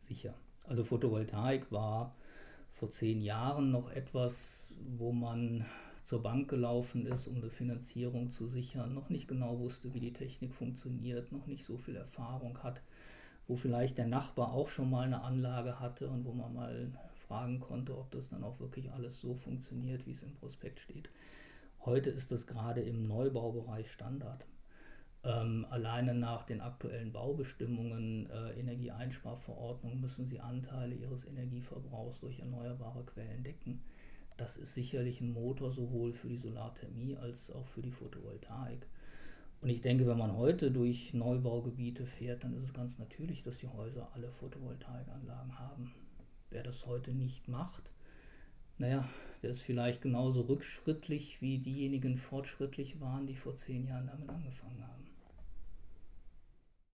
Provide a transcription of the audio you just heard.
Sicher. Also Photovoltaik war vor 10 Jahren noch etwas, wo man zur Bank gelaufen ist, um eine Finanzierung zu sichern, noch nicht genau wusste, wie die Technik funktioniert, noch nicht so viel Erfahrung hat, wo vielleicht der Nachbar auch schon mal eine Anlage hatte und wo man mal fragen konnte, ob das dann auch wirklich alles so funktioniert, wie es im Prospekt steht. Heute ist das gerade im Neubaubereich Standard. Alleine nach den aktuellen Baubestimmungen, Energieeinsparverordnung, müssen sie Anteile ihres Energieverbrauchs durch erneuerbare Quellen decken. Das ist sicherlich ein Motor sowohl für die Solarthermie als auch für die Photovoltaik. Und ich denke, wenn man heute durch Neubaugebiete fährt, dann ist es ganz natürlich, dass die Häuser alle Photovoltaikanlagen haben. Wer das heute nicht macht, naja, der ist vielleicht genauso rückschrittlich wie diejenigen fortschrittlich waren, die vor 10 Jahren damit angefangen haben.